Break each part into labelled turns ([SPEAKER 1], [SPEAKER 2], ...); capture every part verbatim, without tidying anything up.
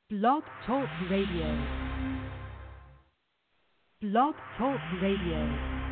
[SPEAKER 1] Blog Talk Radio. Blog Talk Radio.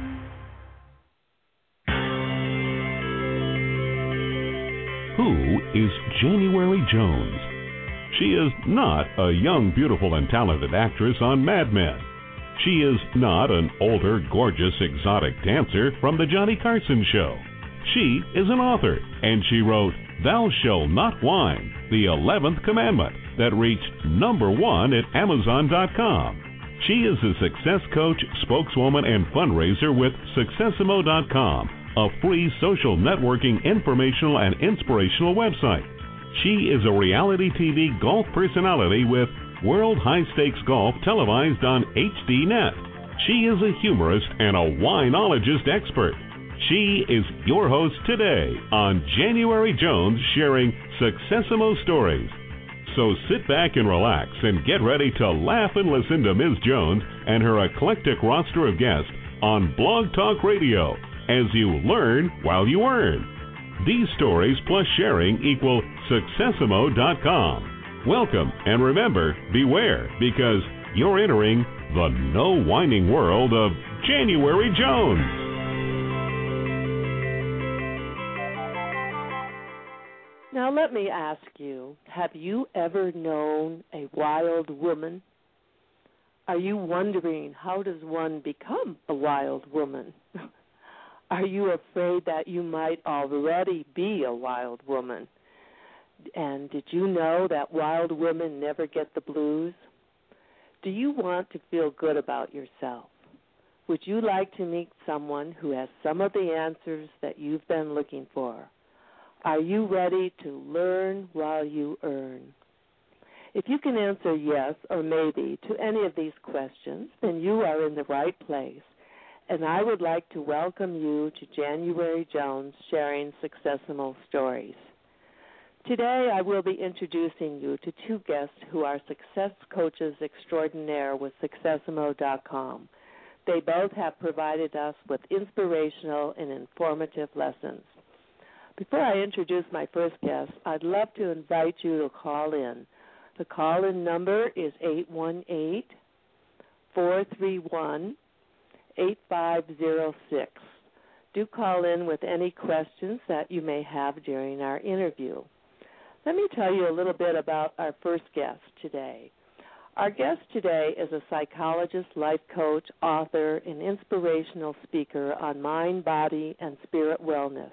[SPEAKER 2] Who is January Jones? She is not a young, beautiful, and talented actress on Mad Men. She is not an older, gorgeous, exotic dancer from The Johnny Carson Show. She is an author, and she wrote Thou Shalt Not Whine, the eleventh Commandment, that reached number one at Amazon dot com. She is a success coach, spokeswoman, and fundraiser with Successimo dot com, a free social networking, informational, and inspirational website. She is a reality T V golf personality with World High Stakes Golf televised on H D Net. She is a humorist and a winologist expert. She is your host today on January Jones, sharing Successimo stories. So sit back and relax and get ready to laugh and listen to Miz Jones and her eclectic roster of guests on Blog Talk Radio as you learn while you earn. These stories plus sharing equal Successimo dot com. Welcome, and remember, beware, because you're entering the no whining world of January Jones.
[SPEAKER 3] Now let me ask you, have you ever known a wild woman? Are you wondering, how does one become a wild woman? Are you afraid that you might already be a wild woman? And did you know that wild women never get the blues? Do you want to feel good about yourself? Would you like to meet someone who has some of the answers that you've been looking for? Are you ready to learn while you earn? If you can answer yes or maybe to any of these questions, then you are in the right place. And I would like to welcome you to January Jones sharing Successimo stories. Today I will be introducing you to two guests who are success coaches extraordinaire with Successimo dot com. They both have provided us with inspirational and informative lessons. Before I introduce my first guest, I'd love to invite you to call in. The call-in number is eight one eight, four three one, eight five zero six. Do call in with any questions that you may have during our interview. Let me tell you a little bit about our first guest today. Our guest today is a psychologist, life coach, author, and inspirational speaker on mind, body, and spirit wellness.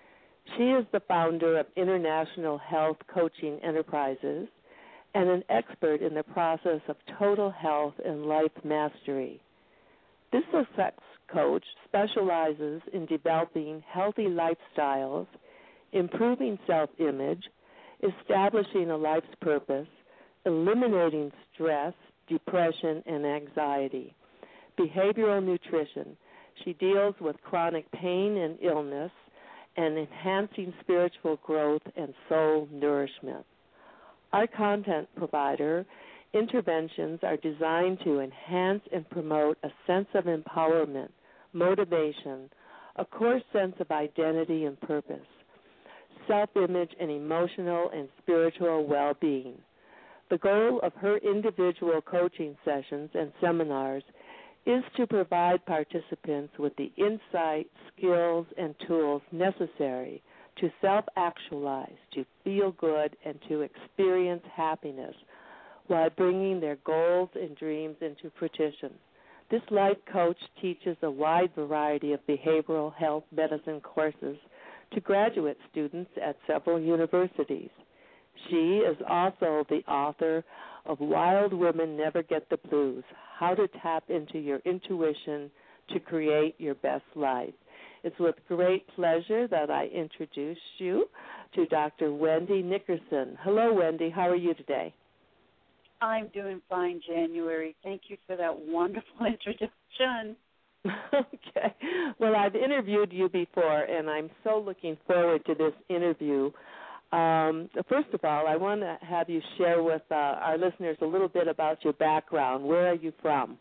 [SPEAKER 3] She is the founder of International Health Coaching Enterprises and an expert in the process of total health and life mastery. This success coach specializes in developing healthy lifestyles, improving self-image, establishing a life's purpose, eliminating stress, depression, and anxiety, behavioral nutrition. She deals with chronic pain and illness, and enhancing spiritual growth and soul nourishment. Our content provider interventions are designed to enhance and promote a sense of empowerment, motivation, a core sense of identity and purpose, self-image, and emotional and spiritual well-being. The goal of her individual coaching sessions and seminars is to provide participants with the insight, skills, and tools necessary to self-actualize, to feel good, and to experience happiness while bringing their goals and dreams into fruition. This life coach teaches a wide variety of behavioral health medicine courses to graduate students at several universities. She is also the author of Wild Women Never Get the Blues, How to Tap into Your Intuition to Create Your Best Life. It's with great pleasure that I introduce you to Doctor Wendy Nickerson. Hello, Wendy. How are you today?
[SPEAKER 4] I'm doing fine, January. Thank you for that wonderful introduction.
[SPEAKER 3] Okay. Well, I've interviewed you before, and I'm so looking forward to this interview. Um, first of all, I want to have you share with uh, our listeners a little bit about your background. Where are you from?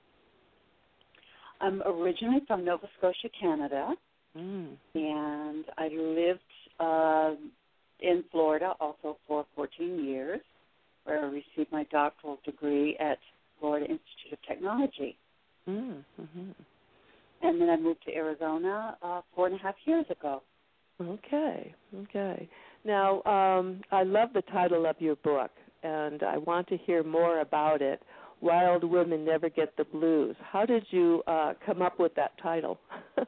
[SPEAKER 4] I'm originally from Nova Scotia, Canada,
[SPEAKER 3] mm.
[SPEAKER 4] and I lived uh, in Florida also for fourteen years, where I received my doctoral degree at Florida Institute of Technology.
[SPEAKER 3] Mm-hmm.
[SPEAKER 4] And then I moved to Arizona uh, four and a half years ago.
[SPEAKER 3] Okay, okay. Now, um, I love the title of your book, and I want to hear more about it. Wild Women Never Get the Blues. How did you uh, come up with that title?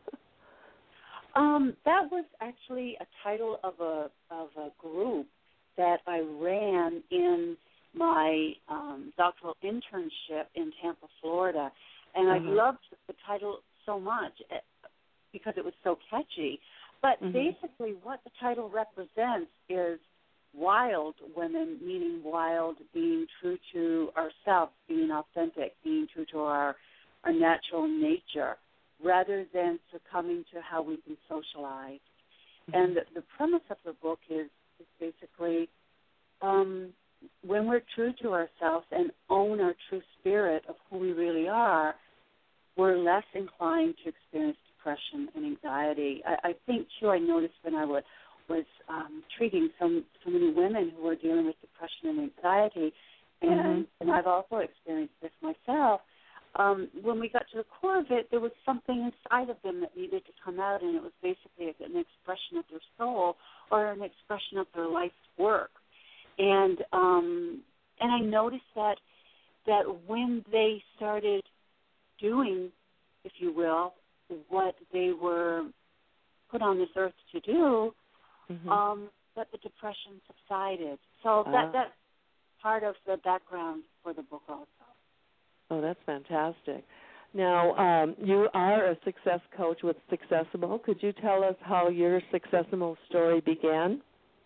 [SPEAKER 4] um, that was actually a title of a of a group that I ran in my um, doctoral internship in Tampa, Florida, and uh-huh. I loved the title so much because it was so catchy. But mm-hmm. basically what the title represents is wild women, meaning wild, being true to ourselves, being authentic, being true to our, our natural nature, rather than succumbing to how we've been socialized. Mm-hmm. And the, the premise of the book is, is basically um, when we're true to ourselves and own our true spirit of who we really are, we're less inclined to experience depression and anxiety. I, I think, too, I noticed when I was, was um, treating some, so many women who were dealing with depression and anxiety, and, mm-hmm. and I've also experienced this myself, um, when we got to the core of it, there was something inside of them that needed to come out, and it was basically an expression of their soul or an expression of their life's work. And um, and I noticed that that when they started doing, if you will, what they were put on this earth to do, mm-hmm. um, that the depression subsided. So uh, that that's part of the background for the book also.
[SPEAKER 3] Oh, that's fantastic. Now, um, you are a success coach with Successimo. Could you tell us how your Successimo story began?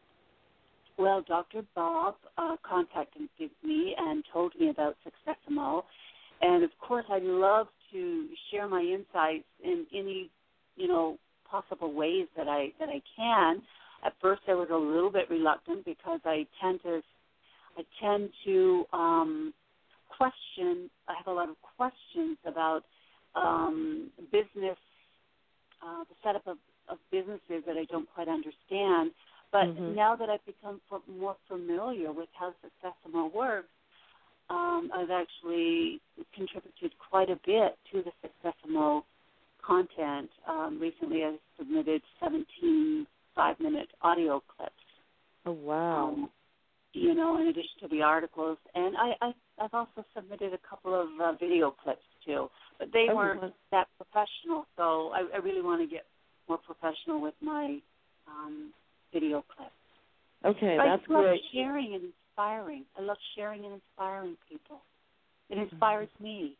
[SPEAKER 4] Well, Doctor Bob uh, contacted me and told me about Successimo. And, of course, I love to share my insights in any, you know, possible ways that I that I can. At first, I was a little bit reluctant because I tend to, I tend to um, question. I have a lot of questions about um, business, uh, the setup of, of businesses that I don't quite understand. But mm-hmm. now that I've become more familiar with how Successimo works, Um, I've actually contributed quite a bit to the Successimo content. Um, recently, I submitted seventeen five-minute audio clips.
[SPEAKER 3] Oh, wow. Um,
[SPEAKER 4] you know, in addition to the articles. And I, I, I've also submitted a couple of uh, video clips, too. But they oh, weren't wow. that professional, so I, I really want to get more professional with my um, video clips.
[SPEAKER 3] Okay,
[SPEAKER 4] but
[SPEAKER 3] that's
[SPEAKER 4] I love
[SPEAKER 3] great.
[SPEAKER 4] sharing and inspiring. I love sharing and inspiring people. It inspires mm-hmm. me.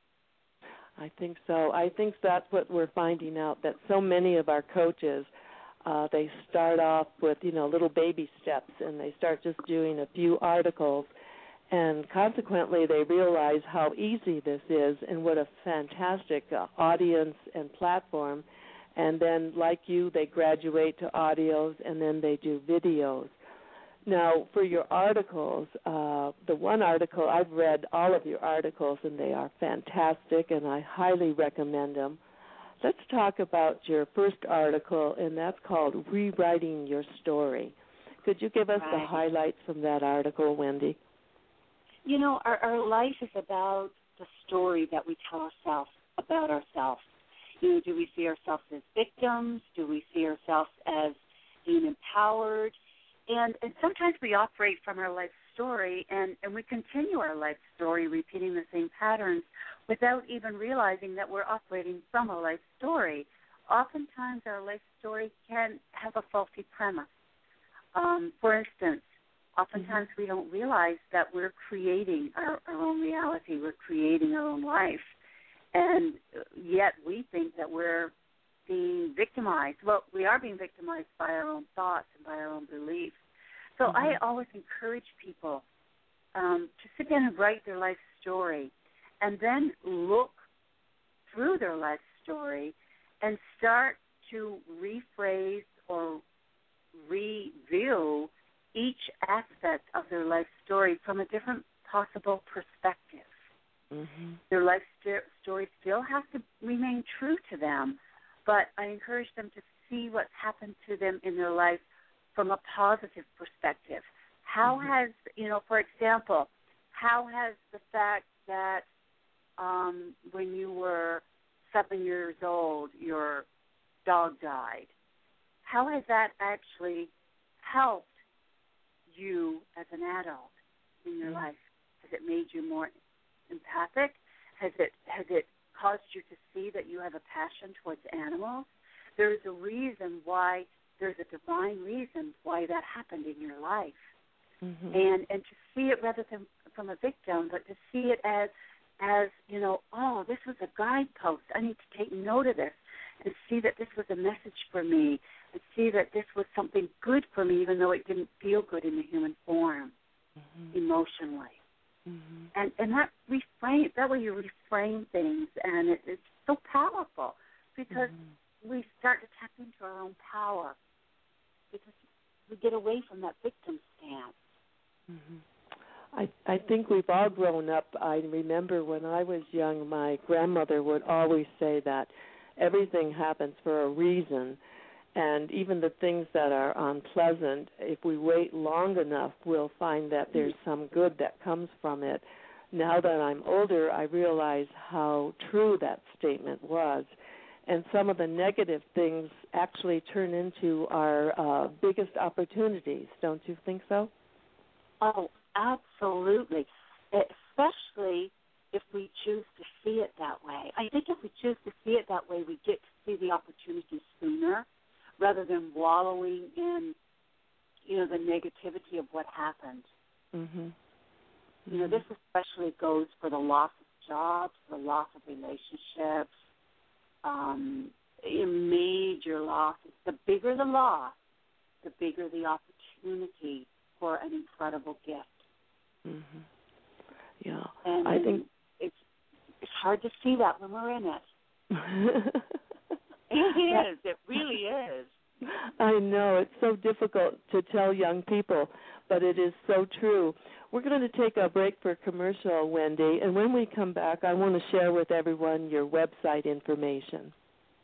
[SPEAKER 3] I think so. I think that's what we're finding out, that so many of our coaches, uh, they start off with, you know, little baby steps, and they start just doing a few articles, and consequently they realize how easy this is and what a fantastic uh, audience and platform. And then, like you, they graduate to audios, and then they do videos. Now, for your articles, uh, the one article, I've read all of your articles, and they are fantastic, and I highly recommend them. Let's talk about your first article, and that's called Rewriting Your Story. Could you give us
[SPEAKER 4] right.
[SPEAKER 3] the highlights from that article, Wendy?
[SPEAKER 4] You know, our, our life is about the story that we tell ourselves about ourselves. You know, do we see ourselves as victims? Do we see ourselves as being empowered? And, and sometimes we operate from our life story, and, and we continue our life story, repeating the same patterns without even realizing that we're operating from a life story. Oftentimes our life story can have a faulty premise. Um, for instance, oftentimes mm-hmm. we don't realize that we're creating our, our own reality. We're creating our own life. And yet we think that we're being victimized. Well, we are being victimized by our own thoughts and by our own beliefs. So mm-hmm. I always encourage people um, to sit down and write their life story and then look through their life story and start to rephrase or review each aspect of their life story from a different possible perspective. Mm-hmm. Their life st- story still has to remain true to them, but I encourage them to see what's happened to them in their life from a positive perspective. How mm-hmm. has, you know, for example, how has the fact that um, when you were seven years old, your dog died, how has that actually helped you as an adult in your life? Has it made you more empathic? Has it has it caused you to see that you have a passion towards animals? There's a reason why, there's a divine reason why that happened in your life. Mm-hmm. And and to see it rather than from a victim, but to see it as, as, you know, oh, this was a guidepost. I need to take note of this and see that this was a message for me and see that this was something good for me, even though it didn't feel good in the human form, mm-hmm. emotionally. Mm-hmm. And and that reframe, that way you reframe things, and it, it's so powerful because mm-hmm. we start to tap into our own power because we get away from that victim stance.
[SPEAKER 3] Mm-hmm. I, I think we've all grown up. I remember when I was young, my grandmother would always say that everything happens for a reason, and even the things that are unpleasant, if we wait long enough, we'll find that there's some good that comes from it. Now that I'm older, I realize how true that statement was, and some of the negative things actually turn into our uh, biggest opportunities. Don't you think so?
[SPEAKER 4] Oh, absolutely, especially if we choose to see it that way. I think if we choose to see it that way, we get to see the opportunity sooner rather than wallowing in, you know, the negativity of what happened. Mm-hmm. Mm-hmm. You know, this especially goes for the loss of jobs, the loss of relationships, um, major losses. The bigger the loss, the bigger the opportunity for an incredible gift.
[SPEAKER 3] Mm-hmm. Yeah,
[SPEAKER 4] and
[SPEAKER 3] I think
[SPEAKER 4] it's it's hard to see that when we're in it. It is. It really is.
[SPEAKER 3] I know. It's so difficult to tell young people, but it is so true. We're going to take a break for commercial, Wendy, and when we come back, I want to share with everyone your website information.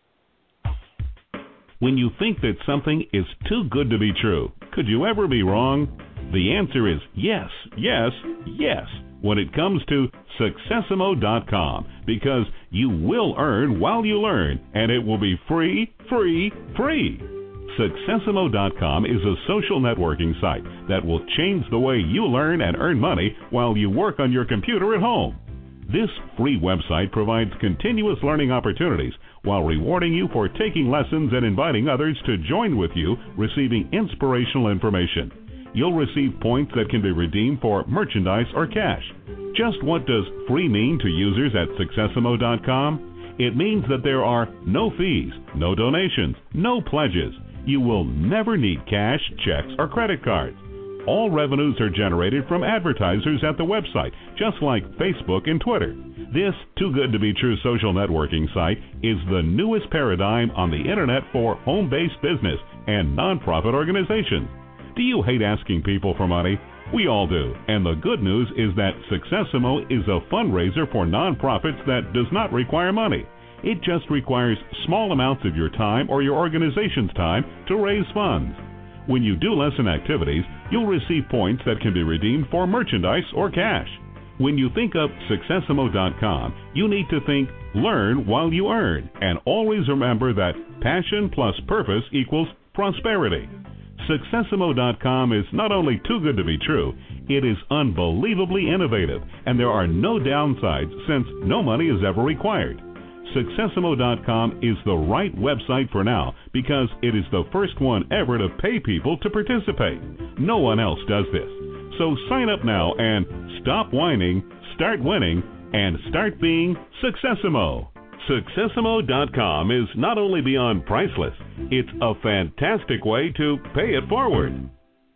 [SPEAKER 2] When you think that something is too good to be true, could you ever be wrong? The answer is yes, yes, yes when it comes to Successimo dot com, because you will earn while you learn, and it will be free, free, free. Successimo dot com is a social networking site that will change the way you learn and earn money while you work on your computer at home. This free website provides continuous learning opportunities while rewarding you for taking lessons and inviting others to join with you, receiving inspirational information. You'll receive points that can be redeemed for merchandise or cash. Just what does free mean to users at Successimo dot com? It means that there are no fees, no donations, no pledges. You will never need cash, checks, or credit cards. All revenues are generated from advertisers at the website, just like Facebook and Twitter. This too good to be true social networking site is the newest paradigm on the internet for home-based business and nonprofit organizations. Do you hate asking people for money? We all do. And the good news is that Successimo is a fundraiser for nonprofits that does not require money. It just requires small amounts of your time or your organization's time to raise funds. When you do lesson activities, you'll receive points that can be redeemed for merchandise or cash. When you think of Successimo dot com, you need to think learn while you earn, and always remember that passion plus purpose equals prosperity. Successimo dot com is not only too good to be true, it is unbelievably innovative, and there are no downsides since no money is ever required. Successimo dot com is the right website for now because it is the first one ever to pay people to participate. No one else does this. So sign up now and stop whining, start winning, and start being Successimo. Successimo dot com is not only beyond priceless, it's a fantastic way to pay it forward.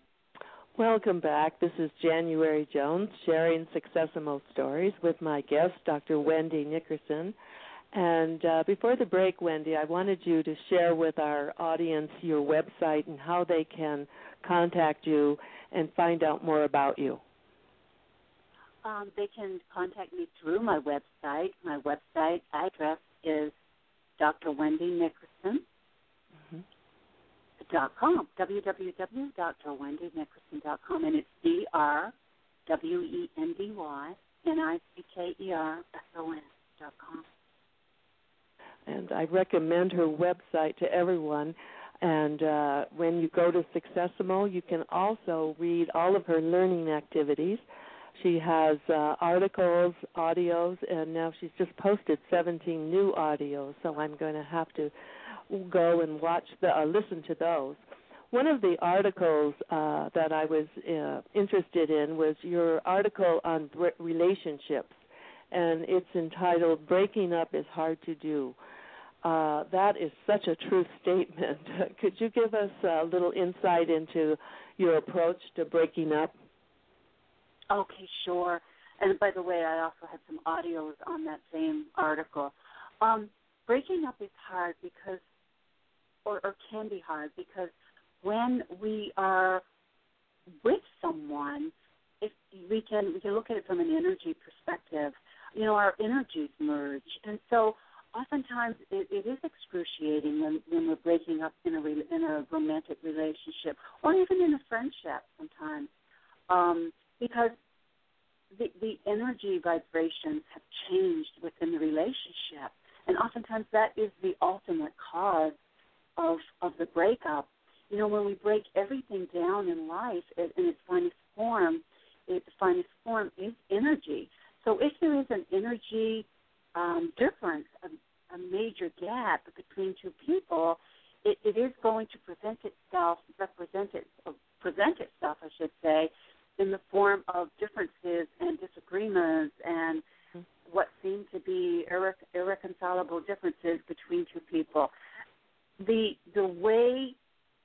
[SPEAKER 3] Welcome back. This is January Jones sharing Successimo stories with my guest, Doctor Wendy Nickerson. And uh, before the break, Wendy, I wanted you to share with our audience your website and how they can contact you and find out more about you.
[SPEAKER 4] Um, they can contact me through my website. My website address is D R Wendy Nickerson dot com, w w w dot d r wendy nickerson dot com, and it's D R W E N D Y, N I C K E R S O N dot com.
[SPEAKER 3] And I recommend her website to everyone. And uh, when you go to Successimo, you can also read all of her learning activities. She has uh, articles, audios, and now she's just posted seventeen new audios, so I'm going to have to go and watch the, uh, listen to those. One of the articles uh, that I was uh, interested in was your article on bre- relationships, and it's entitled "Breaking Up is Hard to Do." Uh, that is such a true statement. Could you give us a little insight into your approach to breaking up?
[SPEAKER 4] Okay, sure. And by the way, I also had some audios on that same article. Um, breaking up is hard because, or, or can be hard because when we are with someone, if we can we can look at it from an energy perspective. You know, our energies merge, and so oftentimes it, it is excruciating when, when we're breaking up in a re, in a romantic relationship or even in a friendship sometimes. Um, because the, the energy vibrations have changed within the relationship. And oftentimes that is the ultimate cause of of the breakup. You know, when we break everything down in life in its finest form, it, the finest form is energy. So if there is an energy um, difference, a, a major gap between two people, it, it is going to present itself, represent it, uh, present itself, I should say, in the form of differences and disagreements and what seem to be irre- irreconcilable differences between two people. The the way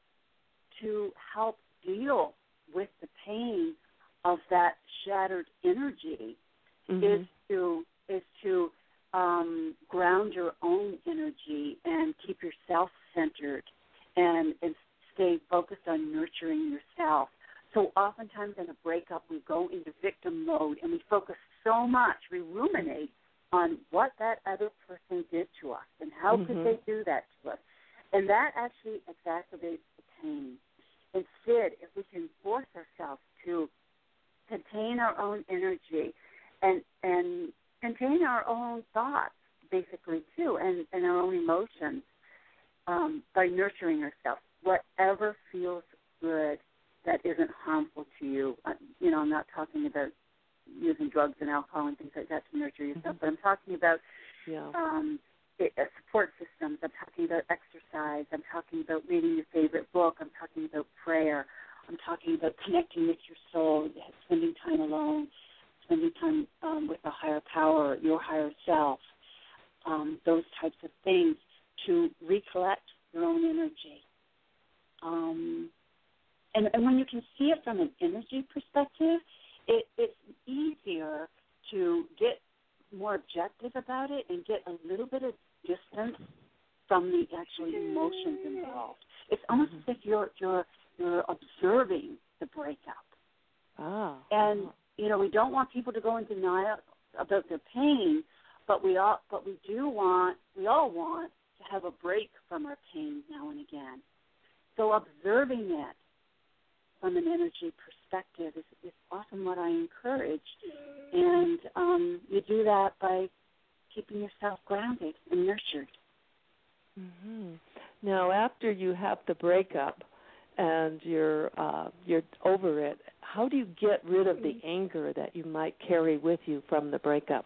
[SPEAKER 4] to help deal with the pain of that shattered energy mm-hmm. is to is to um, ground your own energy and keep yourself centered and, and stay focused on nurturing yourself. So oftentimes in a breakup, we go into victim mode and we focus so much, we ruminate on what that other person did to us and how mm-hmm. could they do that to us. And that actually exacerbates the pain. Instead, if we can force ourselves to contain our own energy and and contain our own thoughts, basically, too, and, and our own emotions um, by nurturing ourselves, whatever feels good that isn't harmful to you. Uh, you know, I'm not talking about using drugs and alcohol and things like that to nurture yourself, mm-hmm. but I'm talking about yeah. um, it, uh, support systems. I'm talking about exercise. I'm talking about reading your favorite book. I'm talking about prayer. I'm talking about connecting with your soul, spending time alone, spending time um, with a higher power, your higher self, um, those types of things to recollect your own energy. Um, and, and when you can see it from an energy perspective, it, it's easier to get more objective about it and get a little bit of distance from the actual emotions involved. It's almost mm-hmm. as if you're you're you're observing the breakup.
[SPEAKER 3] Ah.
[SPEAKER 4] And
[SPEAKER 3] uh-huh.
[SPEAKER 4] you know, we don't want people to go in denial about their pain, but we all but we do want we all want to have a break from our pain now and again. So observing it from an energy perspective is, is often what I encourage. And um, you do that by keeping yourself grounded and nurtured.
[SPEAKER 3] Mm-hmm. Now, after you have the breakup and you're uh, you're over it, how do you get rid of the anger that you might carry with you from the breakup?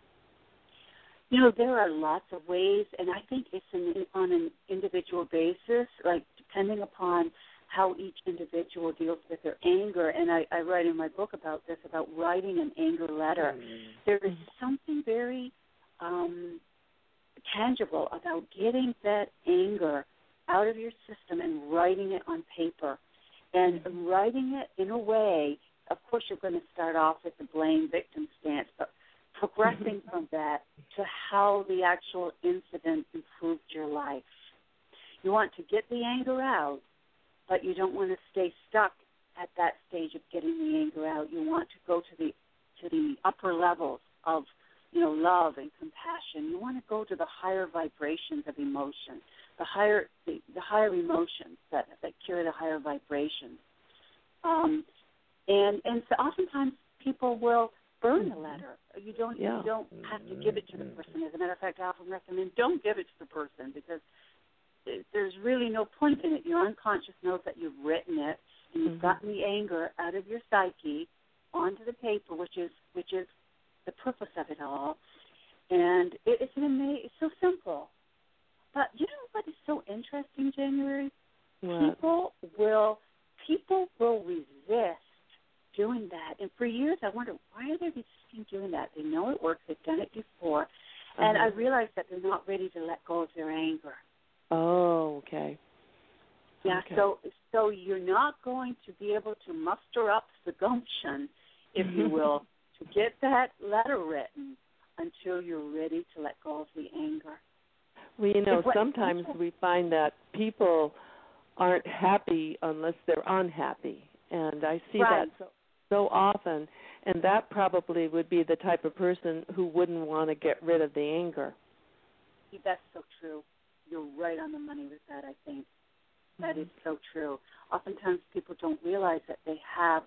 [SPEAKER 4] You know, there are lots of ways, and I think it's an, on an individual basis, like depending upon how each individual deals with their anger. And I, I write in my book about this, about writing an anger letter. Mm-hmm. There is something very um, tangible about getting that anger out of your system and writing it on paper. And mm-hmm. writing it in a way, of course you're going to start off with the blame victim stance, but progressing from that to how the actual incident improved your life. You want to get the anger out, but you don't want to stay stuck at that stage of getting the anger out. You want to go to the to the upper levels of, you know, love and compassion. You want to go to the higher vibrations of emotion, the higher the, the higher emotions that, that carry the higher vibrations. Um, and and so oftentimes people will burn the letter. You don't
[SPEAKER 3] Yeah.
[SPEAKER 4] you don't have to give it to the person. As a matter of fact, I often recommend don't give it to the person because it, there's really no point in it. Your unconscious knows that you've written it and you've mm-hmm. gotten the anger out of your psyche onto the paper, which is which is the purpose of it all. And it, it's an amazing, it's so simple. But you know what is so interesting, January?
[SPEAKER 3] What? People
[SPEAKER 4] will people will resist doing that. And for years I wondered, why are they resisting doing that? They know it works. They've done it before. Uh-huh. And I realized that they're not ready to let go of their anger.
[SPEAKER 3] Oh, okay.
[SPEAKER 4] Yeah,
[SPEAKER 3] okay.
[SPEAKER 4] so so you're not going to be able to muster up the gumption, if you will, to get that letter written until you're ready to let go of the anger.
[SPEAKER 3] Well, you know,
[SPEAKER 4] what,
[SPEAKER 3] sometimes we find that people aren't happy unless they're unhappy. And I see
[SPEAKER 4] right.
[SPEAKER 3] that so, so often. And that probably would be the type of person who wouldn't want to get rid of the anger.
[SPEAKER 4] That's so true. You're right on the money with that, I think. That mm-hmm. is so true. Oftentimes people don't realize that they have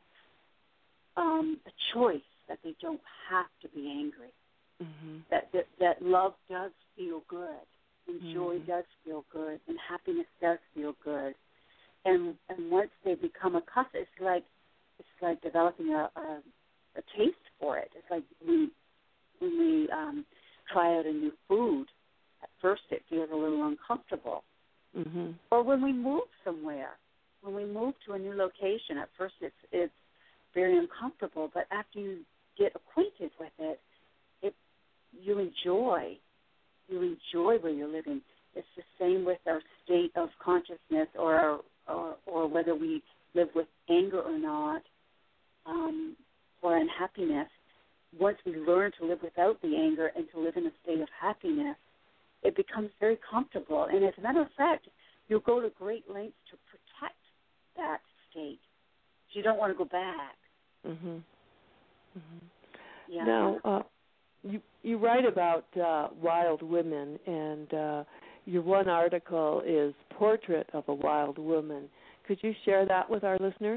[SPEAKER 4] um, a choice, that they don't have to be angry. Mm-hmm. That, that that love does feel good, and mm-hmm. joy does feel good, and happiness does feel good. And and once they become accustomed, it's like it's like developing a, a, a taste for it. It's like we when we um, try out a new food. At first, it feels a little uncomfortable. Mm-hmm. Or when we move somewhere, when we move to a new location, at first it's it's very uncomfortable. But after you get acquainted with it, it you enjoy you enjoy where you're living. It's the same with our state of consciousness, or our, or, or whether we live with anger or not, um, or unhappiness. Once we learn to live without the anger and to live in a state of happiness, it becomes very comfortable. And as a matter of fact, you'll go to great lengths to protect that state. You don't want to go back.
[SPEAKER 3] Mm-hmm. Mm-hmm.
[SPEAKER 4] Yeah.
[SPEAKER 3] Now, uh, you you write about uh, wild women, and uh, your one article is Portrait of a Wild Woman. Could you share that with our listeners?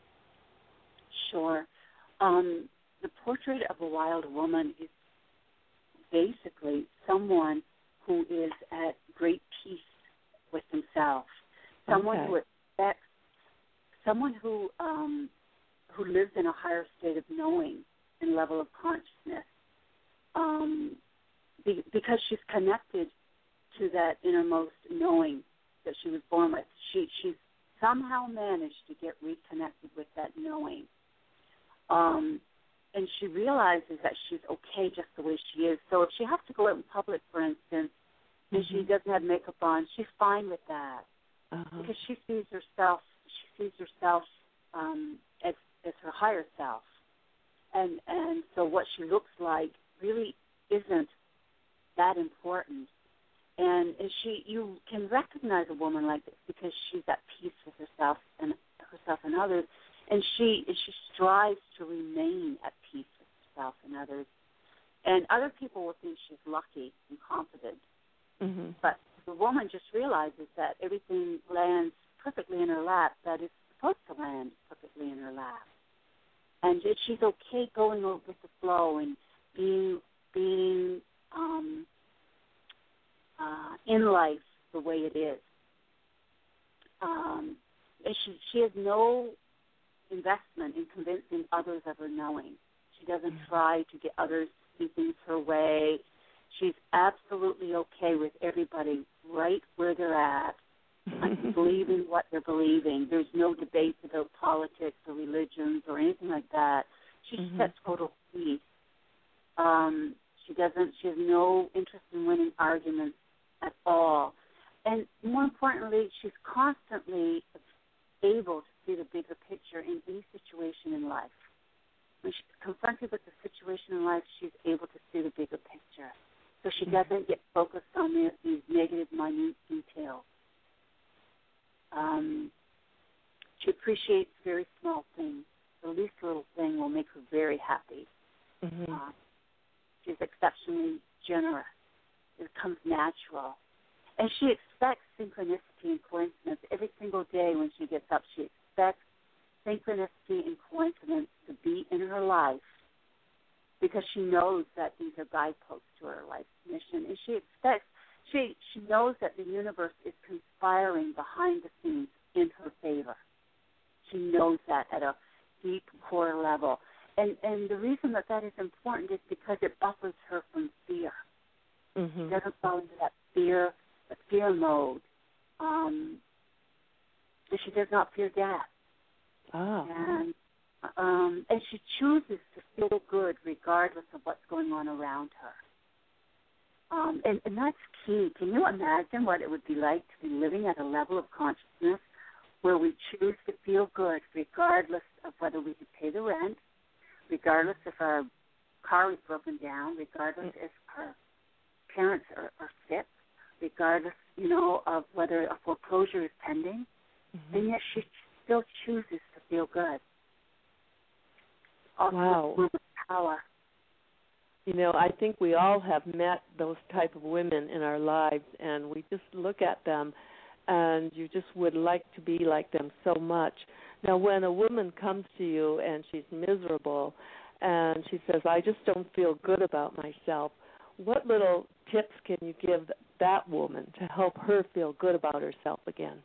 [SPEAKER 4] Sure. Um, the Portrait of a Wild Woman is basically someone who is at great peace with themselves, someone
[SPEAKER 3] okay.
[SPEAKER 4] who expects, someone who um, who lives in a higher state of knowing and level of consciousness, um, be, because she's connected to that innermost knowing that she was born with. She she's somehow managed to get reconnected with that knowing. Um, and she realizes that she's okay just the way she is. So if she has to go out in public, for instance, and mm-hmm. she doesn't have makeup on, she's fine with that. Uh-huh. Because she sees herself, she sees herself um, as, as her higher self. And and so what she looks like really isn't that important. And, and she, you can recognize a woman like this because she's at peace with herself and herself and others. And she and she strives to remain at peace with herself and others. And other people will think she's lucky and confident. Mm-hmm. But the woman just realizes that everything lands perfectly in her lap that is supposed to land perfectly in her lap. And that she's okay going with the flow and being being um, uh, in life the way it is. Um, and she she has no investment in convincing others of her knowing. She doesn't try to get others to do things her way. She's absolutely okay with everybody right where they're at, believing what they're believing. There's no debates about politics or religions or anything like that. She's mm-hmm. at total peace. Um, she doesn't. She has no interest in winning arguments at all. And more importantly, she's constantly able to see the bigger picture in any situation in life. When she's confronted with the situation in life, she's able to see the bigger picture. So she doesn't get focused on the, these negative, minute details. Um, she appreciates very small things. The least little thing will make her very happy. Mm-hmm. Uh, she's exceptionally generous. It comes natural. And she expects synchronicity and coincidence every single day when she gets up. She expects synchronicity and coincidence to be in her life because she knows that these are guideposts to her life mission, and she expects, she, she knows that the universe is conspiring behind the scenes in her favor. She knows that at a deep core level. And and the reason that that is important is because it buffers her from fear. Mm-hmm. She doesn't fall into that fear, the fear mode. Um, and she does not fear death.
[SPEAKER 3] Ah.
[SPEAKER 4] And, um, and she chooses to feel good regardless of what's going on around her. Um, and, and that's key. Can you imagine what it would be like to be living at a level of consciousness where we choose to feel good regardless of whether we can pay the rent, regardless if our car is broken down, regardless if our parents are, are sick, regardless, you know, of whether a foreclosure is pending, mm-hmm. and yet she still chooses to feel good. Also,
[SPEAKER 3] wow.
[SPEAKER 4] With power.
[SPEAKER 3] You know, I think we all have met those type of women in our lives, and we just look at them, and you just would like to be like them so much. Now, when a woman comes to you and she's miserable and she says, I just don't feel good about myself, what little tips can you give that woman to help her feel good about herself again?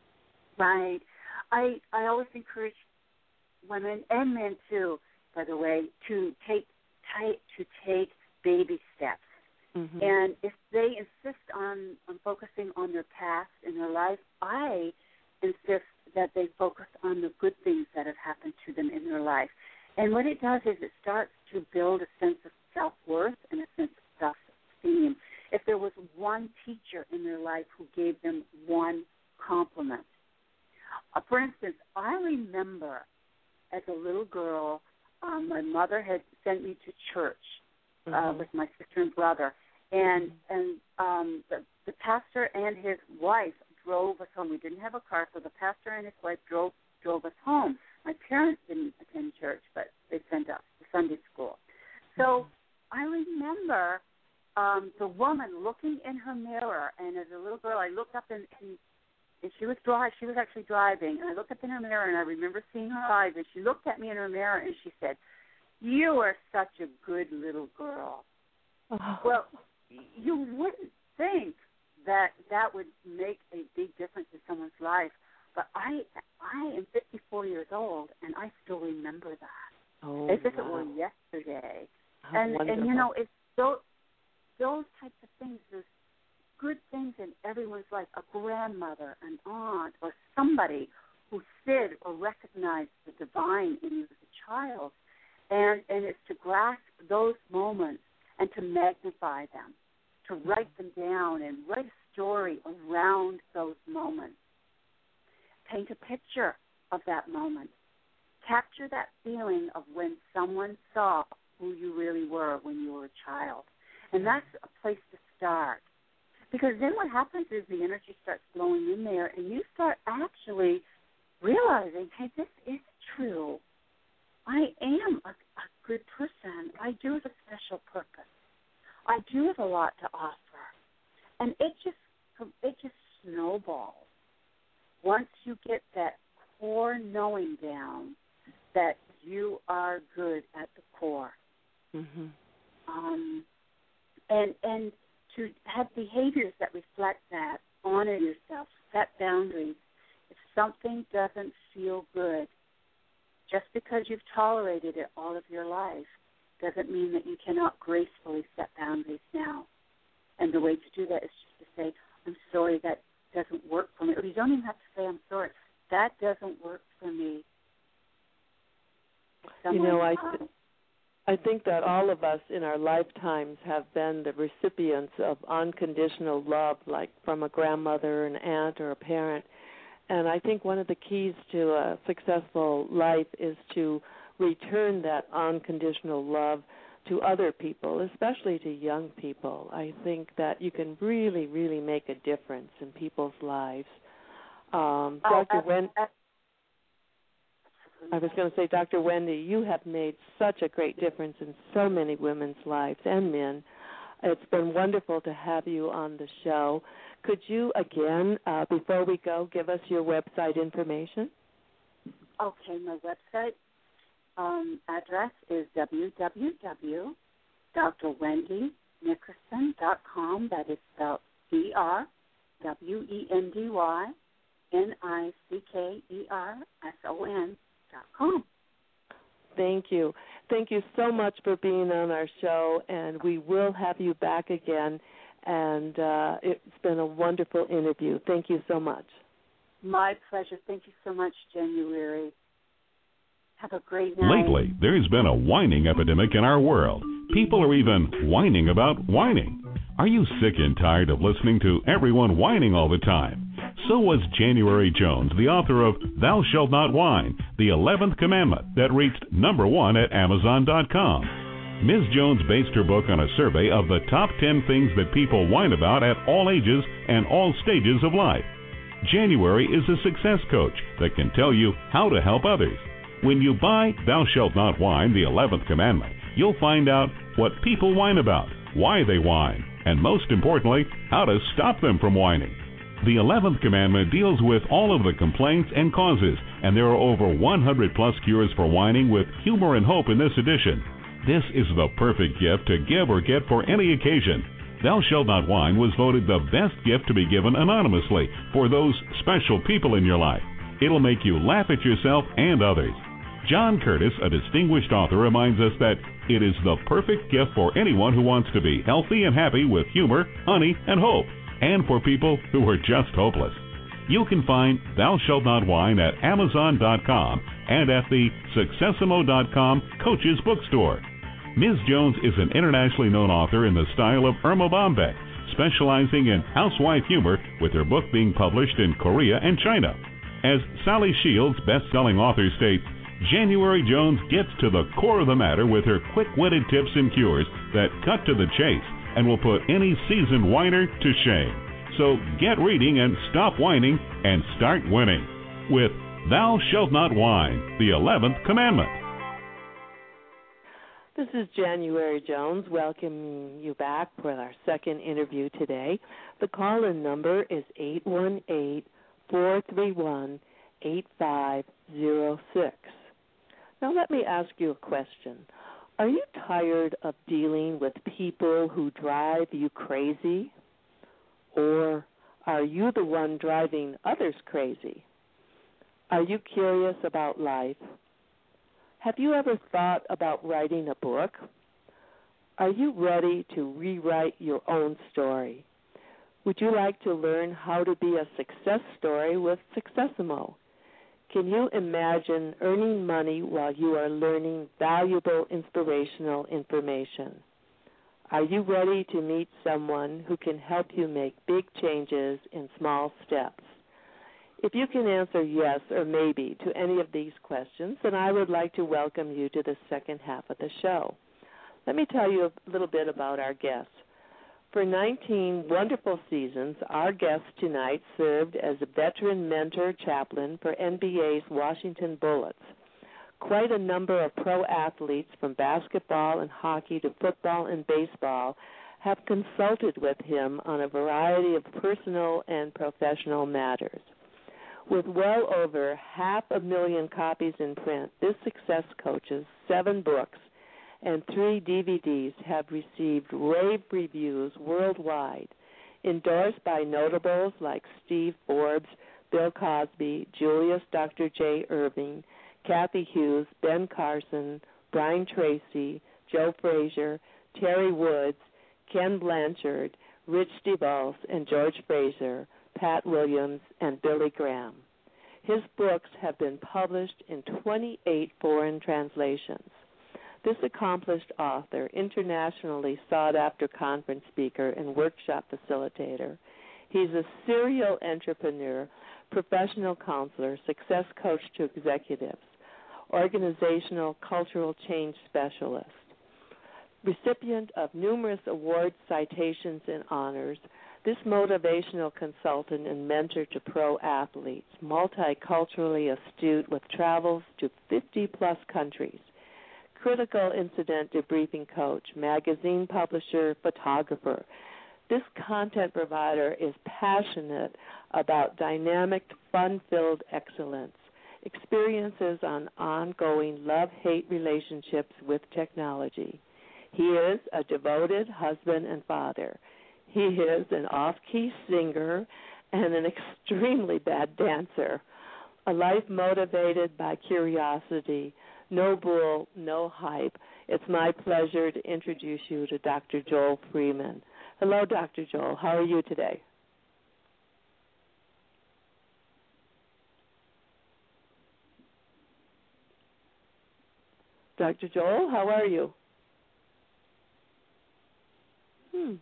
[SPEAKER 4] Right. I I always encourage women and men, too, by the way, to take tight, to take baby steps. Mm-hmm. And if they insist on, on focusing on their past and their life, I insist that they focus on the good things that have happened to them in their life. And what it does is it starts to build a sense of self-worth and a sense of self-esteem. If there was one teacher in their life who gave them one compliment. Uh, for instance, I remember as a little girl, um, my mother had sent me to church uh, mm-hmm. with my sister and brother. And and um, the, the pastor and his wife drove us home. We didn't have a car, so the pastor and his wife drove drove us home. My parents didn't attend church, but they sent us to Sunday school. So I remember um, the woman looking in her mirror, and as a little girl, I looked up and, and, and she was dri- She was actually driving, and I looked up in her mirror, and I remember seeing her eyes, and she looked at me in her mirror, and she said, "You are such a good little girl." Oh. Well, you wouldn't think that that would make a big difference in someone's life, but I I am fifty-four years old, and I still remember that.
[SPEAKER 3] Oh,
[SPEAKER 4] as if
[SPEAKER 3] wow.
[SPEAKER 4] it were yesterday.
[SPEAKER 3] How
[SPEAKER 4] and
[SPEAKER 3] wonderful.
[SPEAKER 4] and you know, it's those those types of things. There's good things in everyone's life. A grandmother, an aunt, or somebody who said or recognized the divine in you as a child, and and it's to grasp those moments and to magnify them, to write them down and write a story around those moments. Paint a picture of that moment. Capture that feeling of when someone saw who you really were when you were a child. And that's a place to start. Because then what happens is the energy starts flowing in there, and you start actually realizing, hey, this is true. I am a, a good person. I do have a special purpose. I do have a lot to offer. And it just it just snowballs. Once you get that core knowing down that you are good at the core.
[SPEAKER 3] Mm-hmm.
[SPEAKER 4] Um, and and to have behaviors that reflect that, honor yourself, set boundaries. If something doesn't feel good, just because you've tolerated it all of your life doesn't mean that you cannot gracefully set boundaries now. And the way to do that is just to say, I'm sorry, that doesn't work for me. Or you don't even have to say, I'm sorry, that doesn't work for me.
[SPEAKER 3] You know, I th- I think that all of us in our lifetimes have been the recipients of unconditional love, like from a grandmother, an aunt, or a parent. And I think one of the keys to a successful life is to return that unconditional love to other people, especially to young people. I think that you can really, really make a difference in people's lives. Um,
[SPEAKER 4] oh,
[SPEAKER 3] Doctor
[SPEAKER 4] uh,
[SPEAKER 3] Wen-
[SPEAKER 4] uh,
[SPEAKER 3] I was going to say, Doctor Wendy, you have made such a great difference in so many women's lives and men. It's been wonderful to have you on the show. Could you, again, uh, before we go, give us your website information?
[SPEAKER 4] Okay, my website um, address is w w w dot d r wendy nickerson dot com. That is spelled D R W E N D Y N I C K E R S O N dot com.
[SPEAKER 3] Thank you. Thank you so much for being on our show, and we will have you back again. And uh, it's been a wonderful interview. Thank you so much.
[SPEAKER 4] My pleasure. Thank you so much, January. Have a great night.
[SPEAKER 2] Lately, there's been a whining epidemic in our world. People are even whining about whining. Are you sick and tired of listening to everyone whining all the time? So was January Jones, the author of Thou Shalt Not Whine, the eleventh Commandment, that reached number one at Amazon dot com. Miz Jones based her book on a survey of the top ten things that people whine about at all ages and all stages of life. January is a success coach that can tell you how to help others. When you buy Thou Shalt Not Whine, the eleventh Commandment, you'll find out what people whine about, why they whine, and most importantly, how to stop them from whining. The eleventh Commandment deals with all of the complaints and causes, and there are over one hundred plus cures for whining with humor and hope in this edition. This is the perfect gift to give or get for any occasion. Thou Shalt Not Whine was voted the best gift to be given anonymously for those special people in your life. It'll make you laugh at yourself and others. John Curtis, a distinguished author, reminds us that it is the perfect gift for anyone who wants to be healthy and happy with humor, honey, and hope, and for people who are just hopeless. You can find Thou Shalt Not Whine at Amazon dot com and at the Successimo dot com Coaches Bookstore. Miz Jones is an internationally known author in the style of Irma Bombeck, specializing in housewife humor, with her book being published in Korea and China. As Sally Shields, best-selling author, states, January Jones gets to the core of the matter with her quick-witted tips and cures that cut to the chase and will put any seasoned whiner to shame. So get reading and stop whining and start winning with Thou Shalt Not Whine, the eleventh Commandment.
[SPEAKER 3] This is January Jones welcoming you back for our second interview today. The call-in number is eight one eight, four three one, eight five zero six. Now let me ask you a question. Are you tired of dealing with people who drive you crazy? Or are you the one driving others crazy? Are you curious about life? Have you ever thought about writing a book? Are you ready to rewrite your own story? Would you like to learn how to be a success story with Successimo? Can you imagine earning money while you are learning valuable inspirational information? Are you ready to meet someone who can help you make big changes in small steps? If you can answer yes or maybe to any of these questions, then I would like to welcome you to the second half of the show. Let me tell you a little bit about our guests. For nineteen wonderful seasons, our guest tonight served as a veteran mentor chaplain for N B A's Washington Bullets. Quite a number of pro athletes from basketball and hockey to football and baseball have consulted with him on a variety of personal and professional matters. With well over half a million copies in print, this success coach's seven books and three D V Ds have received rave reviews worldwide, endorsed by notables like Steve Forbes, Bill Cosby, Julius Doctor J. Irving, Kathy Hughes, Ben Carson, Brian Tracy, Joe Frazier, Terry Woods, Ken Blanchard, Rich DeVos, and George Fraser, Pat Williams, and Billy Graham. His books have been published in twenty-eight foreign translations. This accomplished author, internationally sought-after conference speaker and workshop facilitator, he's a serial entrepreneur, professional counselor, success coach to executives, organizational cultural change specialist, recipient of numerous awards, citations, and honors. This motivational consultant and mentor to pro athletes, multiculturally astute with travels to fifty-plus countries, critical incident debriefing coach, magazine publisher, photographer. This content provider is passionate about dynamic, fun-filled excellence, experiences on ongoing love-hate relationships with technology. He is a devoted husband and father. He is an off-key singer and an extremely bad dancer. A life motivated by curiosity, no bull, no hype. It's my pleasure to introduce you to Doctor Joel Freeman. Hello, Doctor Joel. How are you today? Doctor Joel, how are you? Hmm.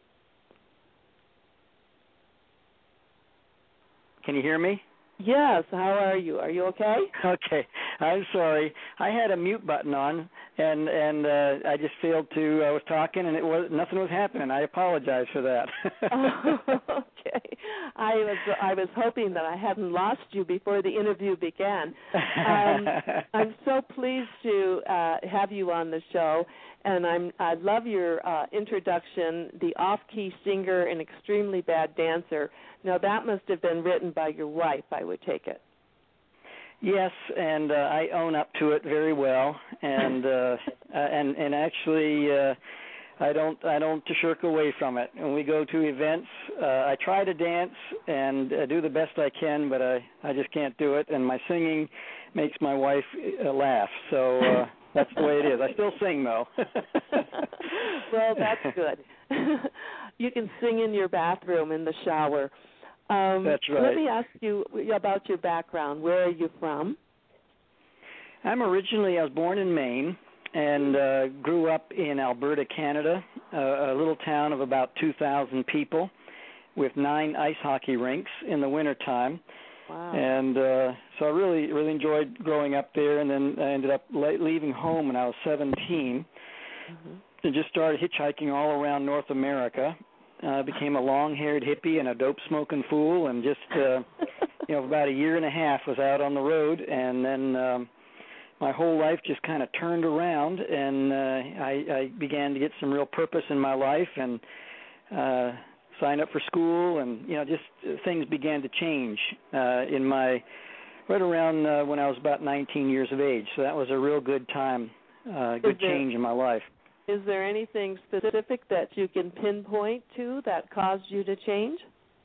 [SPEAKER 5] Can you hear me?
[SPEAKER 3] Yes, how are you? Are you okay?
[SPEAKER 5] Okay, I'm sorry. I had a mute button on, and and uh, I just failed to. I was talking, and it was nothing was happening. I apologize for that.
[SPEAKER 3] Oh, okay, I was I was hoping that I hadn't lost you before the interview began. Um, I'm so pleased to uh, have you on the show, and I'm I love your uh, introduction. The off-key singer and extremely bad dancer. Now that must have been written by your wife, I would take it.
[SPEAKER 5] Yes, and uh, I own up to it very well, and uh, and and actually, uh, I don't I don't shirk away from it. When we go to events, uh, I try to dance and uh, do the best I can, but I I just can't do it. And my singing makes my wife uh, laugh, so uh, that's the way it is. I still sing though.
[SPEAKER 3] Well, that's good. You can sing in your bathroom in the shower. Um,
[SPEAKER 5] That's right.
[SPEAKER 3] Let me ask you about your background. Where are you from?
[SPEAKER 5] I'm originally, I was born in Maine and uh, grew up in Alberta, Canada, uh, a little town of about two thousand people with nine ice hockey rinks in the wintertime.
[SPEAKER 3] Wow.
[SPEAKER 5] And uh, so I really, really enjoyed growing up there, and then I ended up le- leaving home when I was seventeen mm-hmm. and just started hitchhiking all around North America. I uh, became a long-haired hippie and a dope-smoking fool, and just, uh, you know, about a year and a half was out on the road, and then um, my whole life just kind of turned around, and uh, I, I began to get some real purpose in my life, and uh, signed up for school, and, you know, just uh, things began to change uh, in my, right around uh, when I was about nineteen years of age, so that was a real good time, uh, good change in my life.
[SPEAKER 3] Is there anything specific that you can pinpoint to that caused you to change?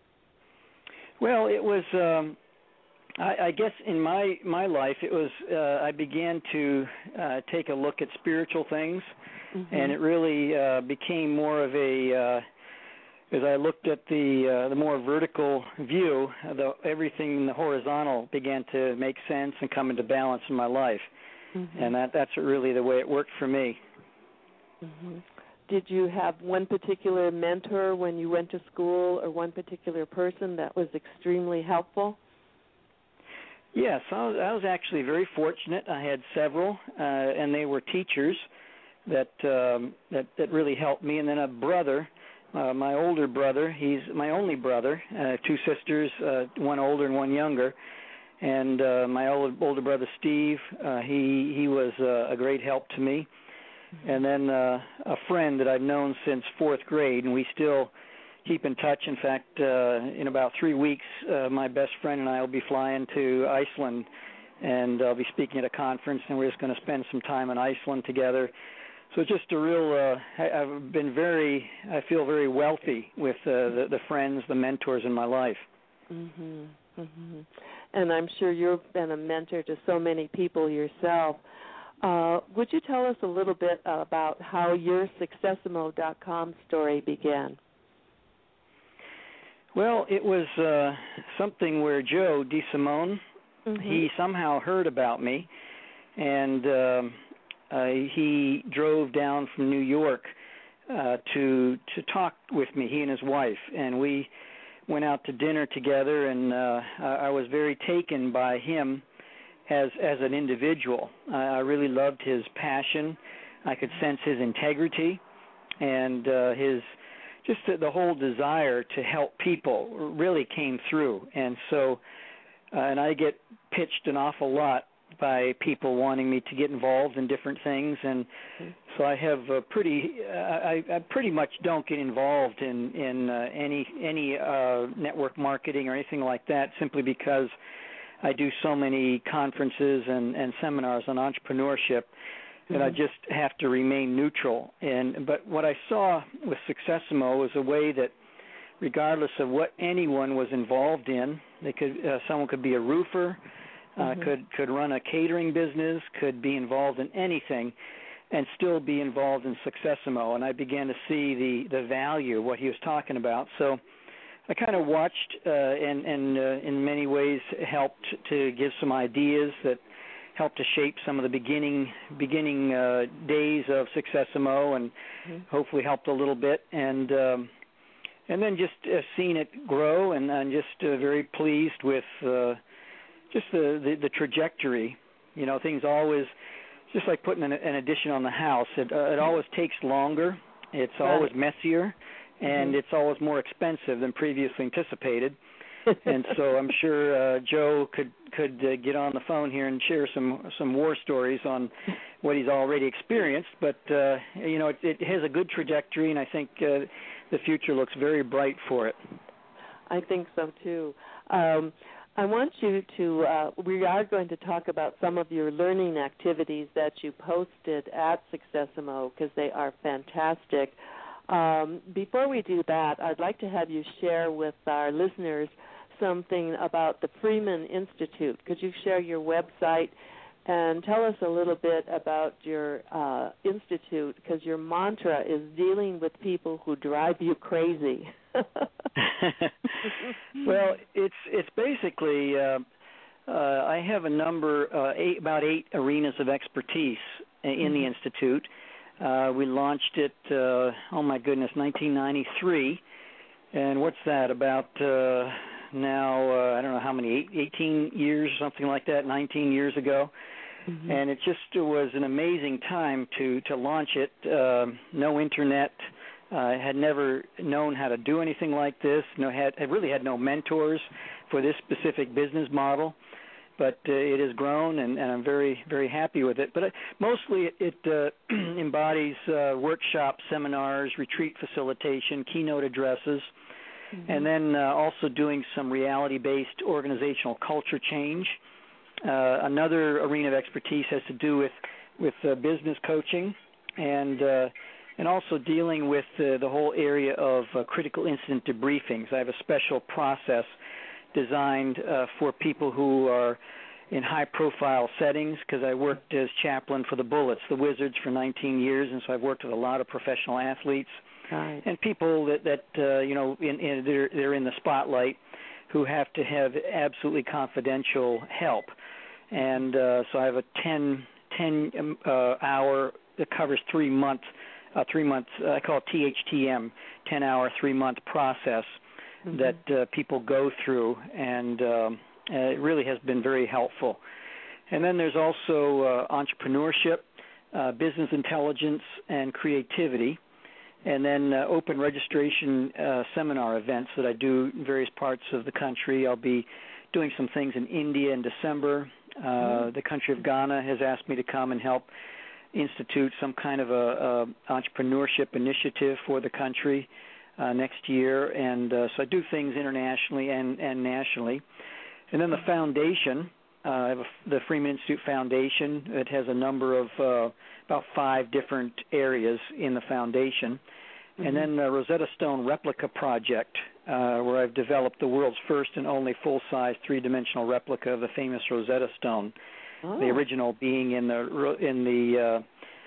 [SPEAKER 5] Well, it was, um, I, I guess in my, my life, it was, uh, I began to uh, take a look at spiritual things, mm-hmm. and it really uh, became more of a, uh, as I looked at the uh, the more vertical view, the, everything in the horizontal began to make sense and come into balance in my life, mm-hmm. and that, that's really the way it worked for me.
[SPEAKER 3] Mm-hmm. Did you have one particular mentor when you went to school, or one particular person that was extremely helpful?
[SPEAKER 5] Yes, I was, I was actually very fortunate. I had several, uh, and they were teachers that, um, that that really helped me. And then a brother, uh, my older brother. He's my only brother. Uh, two sisters, uh, one older and one younger. And uh, my older, older brother Steve, uh, he he was uh, a great help to me. And then uh, a friend that I've known since fourth grade, and we still keep in touch. In fact, uh, in about three weeks, uh, my best friend and I will be flying to Iceland, and I'll be speaking at a conference, and we're just going to spend some time in Iceland together. So it's just a real, uh, I, I've been very, I feel very wealthy with uh, the, the friends, the mentors in my life.
[SPEAKER 3] Mm-hmm. Mm-hmm. And I'm sure you've been a mentor to so many people yourself. Uh, would you tell us a little bit about how your Successimo dot com story began?
[SPEAKER 5] Well, it was uh, something where Joe DeSimone, mm-hmm. he somehow heard about me, and um, uh, he drove down from New York uh, to to talk with me, he and his wife, and we went out to dinner together, and uh, I was very taken by him as as an individual. Uh, I really loved his passion. I could sense his integrity and uh, his just the, the whole desire to help people really came through. And so, uh, and I get pitched an awful lot by people wanting me to get involved in different things, and so I have a pretty, uh, I, I pretty much don't get involved in in uh, any any uh, network marketing or anything like that, simply because I do so many conferences and, and seminars on entrepreneurship that mm-hmm. I just have to remain neutral. And but what I saw with Successimo was a way that, regardless of what anyone was involved in, they could uh, someone could be a roofer, uh, mm-hmm. could could run a catering business, could be involved in anything, and still be involved in Successimo. And I began to see the, the value of what he was talking about. So I kind of watched uh, and, and uh, in many ways helped to give some ideas that helped to shape some of the beginning beginning uh, days of Successimo, and mm-hmm. hopefully helped a little bit. And um, and then just uh, seeing it grow, and I'm just uh, very pleased with uh, just the, the, the trajectory. You know, things always, just like putting an, an addition on the house, it, uh, it always takes longer, it's right. always messier, and mm-hmm. it's always more expensive than previously anticipated. And so I'm sure uh, Joe could could uh, get on the phone here and share some some war stories on what he's already experienced. But uh, you know, it, it has a good trajectory, and I think uh, the future looks very bright for it.
[SPEAKER 3] I think so too. Um, I want you to. Uh, we are going to talk about some of your learning activities that you posted at Successimo because they are fantastic. Um, before we do that, I'd like to have you share with our listeners something about the Freeman Institute. Could you share your website and tell us a little bit about your uh, institute, because your mantra is dealing with people who drive you crazy.
[SPEAKER 5] Well, it's it's basically uh, uh, I have a number, uh, eight, about eight arenas of expertise in mm-hmm. the institute. Uh, we launched it, uh, oh my goodness, nineteen ninety-three, and what's that, about uh, now, uh, I don't know how many, eighteen years, something like that, nineteen years ago, mm-hmm. and it just was an amazing time to, to launch it. Uh, no internet, uh, had never known how to do anything like this, no, had, had really had no mentors for this specific business model. But uh, it has grown, and, and I'm very, very happy with it. But uh, mostly it, it uh, embodies uh, workshops, seminars, retreat facilitation, keynote addresses, mm-hmm. and then uh, also doing some reality-based organizational culture change. Uh, another arena of expertise has to do with, with uh, business coaching and uh, and also dealing with uh, the whole area of uh, critical incident debriefings. I have a special process designed uh, for people who are in high-profile settings, because I worked as chaplain for the Bullets, the Wizards, for nineteen years, and so I've worked with a lot of professional athletes
[SPEAKER 3] right.
[SPEAKER 5] and people that, that uh, you know, in, in, they're, they're in the spotlight, who have to have absolutely confidential help. And uh, so I have a ten, ten um, uh, hour that covers three months, uh, three months. Uh, I call it T H T M, ten-hour, three-month process. Mm-hmm. that uh, people go through, and um, uh, it really has been very helpful. And then there's also uh, entrepreneurship, uh, business intelligence, and creativity, and then uh, open registration uh, seminar events that I do in various parts of the country. I'll be doing some things in India in December. Uh, mm-hmm. The country of Ghana has asked me to come and help institute some kind of a, a entrepreneurship initiative for the country Uh, next year, and uh, so I do things internationally and, and nationally. And then the foundation, uh, I have a, the Freeman Institute Foundation. It has a number of uh, about five different areas in the foundation. Mm-hmm. And then the Rosetta Stone Replica Project, uh, where I've developed the world's first and only full-size three-dimensional replica of the famous Rosetta Stone, oh. the original being in the in the uh,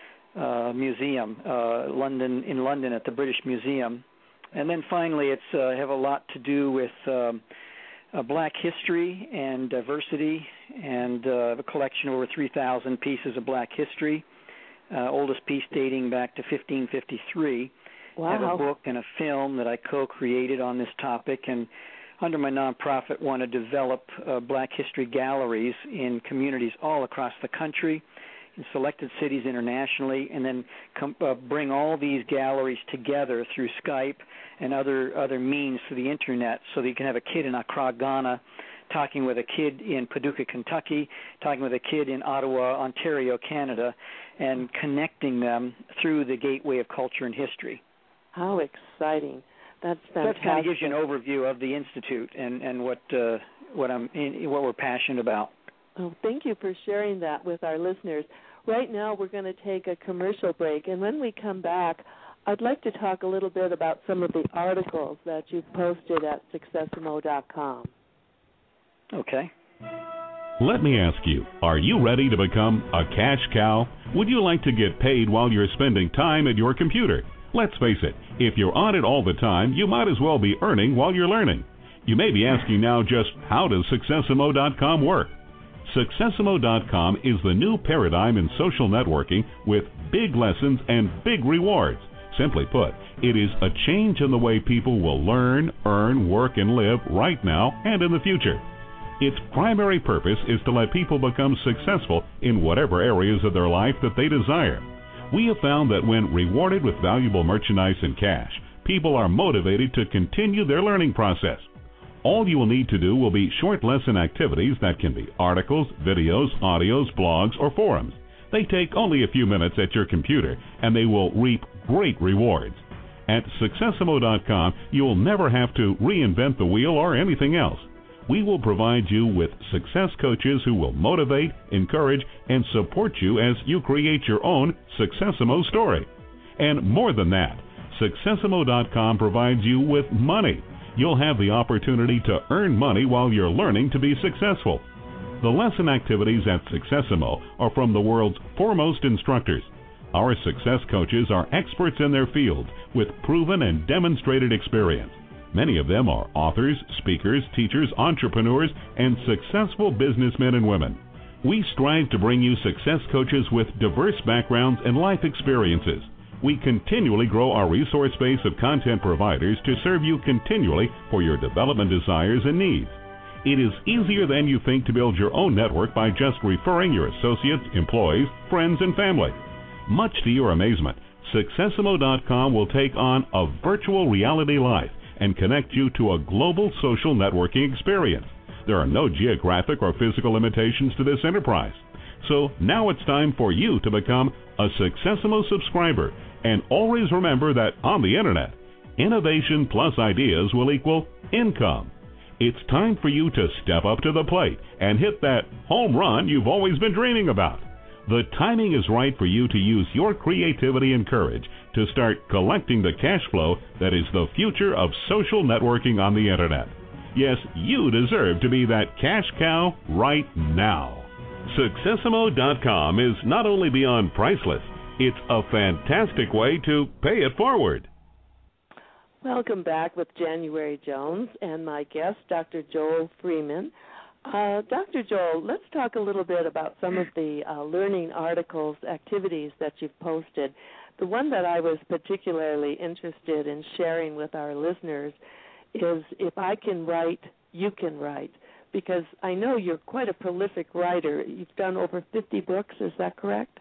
[SPEAKER 5] uh, museum, uh, London in London at the British Museum. And then finally, it's uh, have a lot to do with um, uh, black history and diversity, and uh, a collection of over three thousand pieces of black history, uh, oldest piece dating back to fifteen fifty-three.
[SPEAKER 3] Wow.
[SPEAKER 5] I have a book and a film that I co-created on this topic, and under my nonprofit want to develop uh, black history galleries in communities all across the country, in selected cities internationally, and then com- uh, bring all these galleries together through Skype and other other means through the internet, so that you can have a kid in Accra, Ghana, talking with a kid in Paducah, Kentucky, talking with a kid in Ottawa, Ontario, Canada, and connecting them through the gateway of culture and history.
[SPEAKER 3] How exciting. That's fantastic.
[SPEAKER 5] That kind of gives you an overview of the Institute and, and what uh, what I'm in, what we're passionate about.
[SPEAKER 3] Oh, thank you for sharing that with our listeners. Right now, we're going to take a commercial break, and when we come back, I'd like to talk a little bit about some of the articles that you've posted at Successimo dot com.
[SPEAKER 5] Okay.
[SPEAKER 2] Let me ask you, are you ready to become a cash cow? Would you like to get paid while you're spending time at your computer? Let's face it, if you're on it all the time, you might as well be earning while you're learning. You may be asking now, just how does Successimo dot com work? Successimo dot com is the new paradigm in social networking with big lessons and big rewards. Simply put, it is a change in the way people will learn, earn, work, and live right now and in the future. Its primary purpose is to let people become successful in whatever areas of their life that they desire. We have found that when rewarded with valuable merchandise and cash, people are motivated to continue their learning process. All you will need to do will be short lesson activities that can be articles, videos, audios, blogs, or forums. They take only a few minutes at your computer, and they will reap great rewards. At Successimo dot com, you will never have to reinvent the wheel or anything else. We will provide you with success coaches who will motivate, encourage, and support you as you create your own Successimo story. And more than that, Successimo dot com provides you with money. You'll have the opportunity to earn money while you're learning to be successful. The lesson activities at Successimo are from the world's foremost instructors. Our success coaches are experts in their field with proven and demonstrated experience. Many of them are authors, speakers, teachers, entrepreneurs, and successful businessmen and women. We strive to bring you success coaches with diverse backgrounds and life experiences. We continually grow our resource base of content providers to serve you continually for your development desires and needs. It is easier than you think to build your own network by just referring your associates, employees, friends, and family. Much to your amazement, Successimo dot com will take on a virtual reality life and connect you to a global social networking experience. There are no geographic or physical limitations to this enterprise. So now it's time for you to become a Successimo subscriber. And always remember that on the Internet, innovation plus ideas will equal income. It's time for you to step up to the plate and hit that home run you've always been dreaming about. The timing is right for you to use your creativity and courage to start collecting the cash flow that is the future of social networking on the Internet. Yes, you deserve to be that cash cow right now. Successimo dot com is not only beyond priceless, it's a fantastic way to pay it forward.
[SPEAKER 3] Welcome back with January Jones and my guest, Doctor Joel Freeman. Uh, Doctor Joel, let's talk a little bit about some of the uh, learning articles, activities that you've posted. The one that I was particularly interested in sharing with our listeners is If I Can Write, You Can Write, because I know you're quite a prolific writer. You've done over fifty books, is that correct?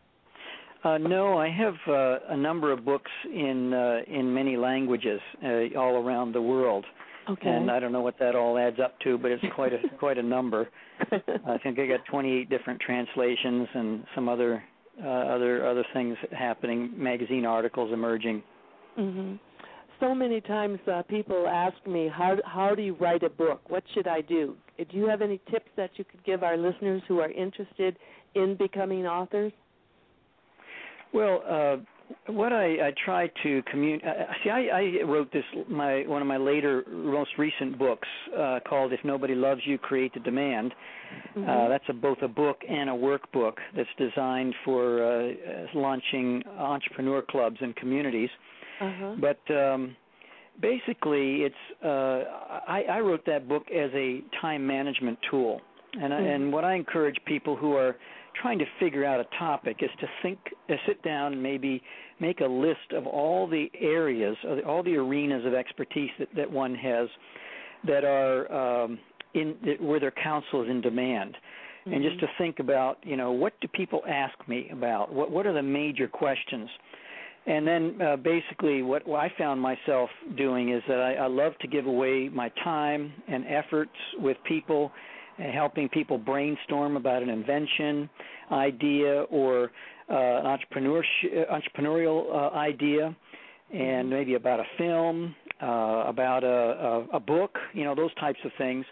[SPEAKER 5] Uh, no, I have uh, a number of books in uh, in many languages uh, all around the world.
[SPEAKER 3] Okay.
[SPEAKER 5] And I don't know what that all adds up to, but it's quite a quite a number. I think I got twenty-eight different translations and some other uh, other other things happening, magazine articles emerging.
[SPEAKER 3] Mm-hmm. So many times uh, people ask me, how how do you write a book? What should I do? Do you have any tips that you could give our listeners who are interested in becoming authors?
[SPEAKER 5] Well, uh, what I, I try to communicate. Uh, see, I, I wrote this my one of my later, most recent books uh, called "If Nobody Loves You, Create the Demand." Mm-hmm. Uh, that's a, both a book and a workbook that's designed for uh, launching entrepreneur clubs and communities.
[SPEAKER 3] Uh-huh.
[SPEAKER 5] But um, basically, it's uh, I, I wrote that book as a time management tool, and I, mm-hmm. and what I encourage people who are trying to figure out a topic is to think, uh, sit down and maybe make a list of all the areas, all the arenas of expertise that, that one has that are um, in where their counsel is in demand, mm-hmm. and just to think about, you know, what do people ask me about? What what are the major questions? And then uh, basically what, what I found myself doing is that I, I love to give away my time and efforts with people, uh, helping people brainstorm about an invention, idea, or uh, an entrepreneur, entrepreneurial uh, idea, and maybe about a film, uh, about a, a, a book, you know, those types of things.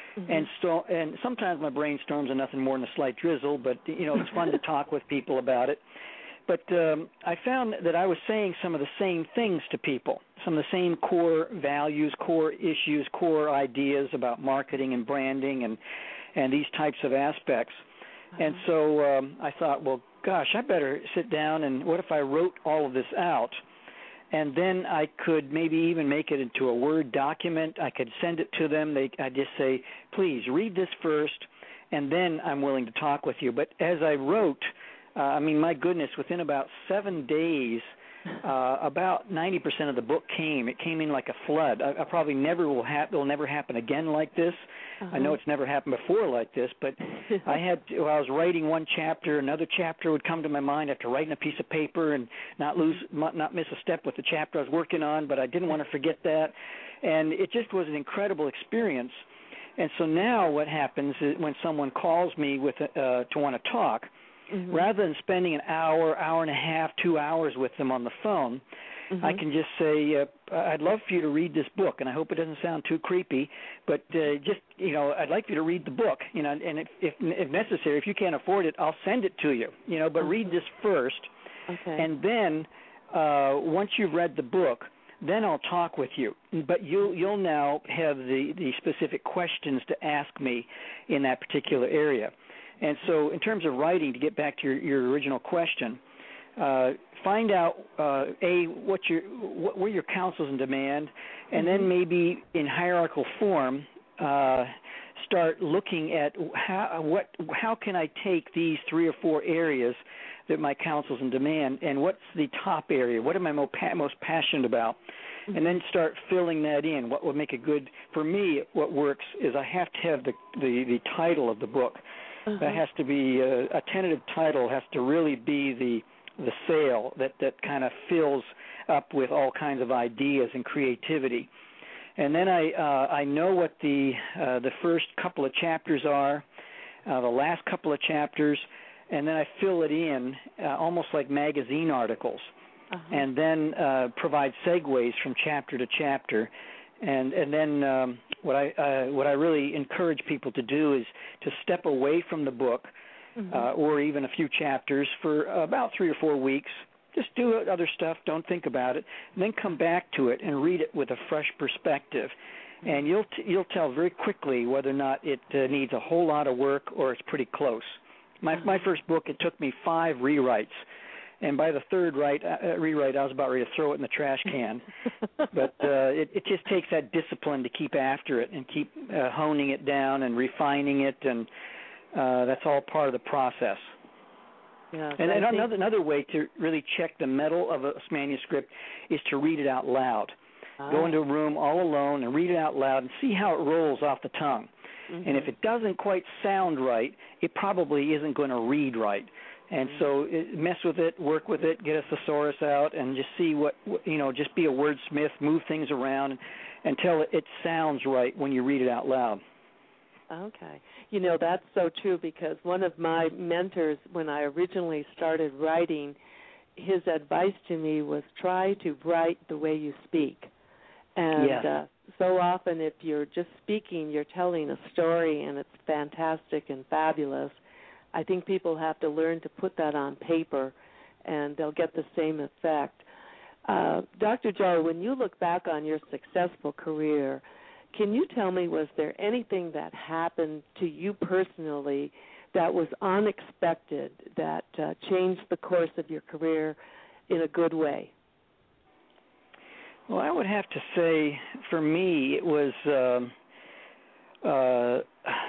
[SPEAKER 5] Mm-hmm. And so, and sometimes my brainstorms are nothing more than a slight drizzle, but, you know, it's fun to talk with people about it. But um, I found that I was saying some of the same things to people, some of the same core values, core issues, core ideas about marketing and branding and, and these types of aspects. Uh-huh. And so um, I thought, well, gosh, I better sit down and what if I wrote all of this out? And then I could maybe even make it into a Word document. I could send it to them. They, I'd just say, please read this first, and then I'm willing to talk with you. But as I wrote, uh, I mean, my goodness, within about seven days, uh, about ninety percent of the book came. It came in like a flood. I, I probably never will happen. It will never happen again like this. Uh-huh. I know it's never happened before like this, but I had to, while I was writing one chapter, another chapter would come to my mind after writing a piece of paper and not lose, not miss a step with the chapter I was working on, but I didn't want to forget that. And it just was an incredible experience. And so now what happens is when someone calls me with uh, to want to talk, mm-hmm. rather than spending an hour, hour and a half, two hours with them on the phone, mm-hmm. I can just say, uh, I'd love for you to read this book, and I hope it doesn't sound too creepy, but uh, just, you know, I'd like for you to read the book, you know, and if, if, if necessary, if you can't afford it, I'll send it to you, you know, but mm-hmm. read this first, okay. and then uh, once you've read the book, then I'll talk with you. But you'll, you'll now have the, the specific questions to ask me in that particular area. And so in terms of writing, to get back to your, your original question, uh, find out, uh, A, what your, what were your counsels in demand, and mm-hmm. then maybe in hierarchical form, uh, start looking at how, what, how can I take these three or four areas that my counsels in demand, and what's the top area? What am I most, most passionate about? Mm-hmm. And then start filling that in. What would make a good, for me, what works is I have to have the, the, the title of the book. Uh-huh. That has to be a, a tentative title. Has to really be the the sail that, that kind of fills up with all kinds of ideas and creativity. And then I uh, I know what the uh, the first couple of chapters are, uh, the last couple of chapters, and then I fill it in uh, almost like magazine articles, uh-huh. and then uh, provide segues from chapter to chapter. And and then um, what I uh, what I really encourage people to do is to step away from the book, mm-hmm. uh, or even a few chapters for about three or four weeks. Just do other stuff. Don't think about it. And then come back to it and read it with a fresh perspective, and you'll t- you'll tell very quickly whether or not it uh, needs a whole lot of work or it's pretty close. My uh-huh. my first book, it took me five rewrites. And by the third write, uh, rewrite, I was about ready to throw it in the trash can. But uh, it, it just takes that discipline to keep after it and keep uh, honing it down and refining it, and uh, that's all part of the process. Yeah, and and another, another way to really check the mettle of a manuscript is to read it out loud. Oh. Go into a room all alone and read it out loud and see how it rolls off the tongue. Mm-hmm. And if it doesn't quite sound right, it probably isn't going to read right. And so it, mess with it, work with it, get a thesaurus out, and just see what, you know, just be a wordsmith, move things around until it, it sounds right when you read it out loud.
[SPEAKER 3] Okay. You know, that's so true, because one of my mentors, when I originally started writing, his advice to me was try to write the way you speak. And yes. uh, so often if you're just speaking, you're telling a story, and it's fantastic and fabulous. I think people have to learn to put that on paper, and they'll get the same effect. Uh, Doctor Joe, when you look back on your successful career, can you tell me, was there anything that happened to you personally that was unexpected, that uh, changed the course of your career in a good way?
[SPEAKER 5] Well, I would have to say, for me, it was... Uh, uh,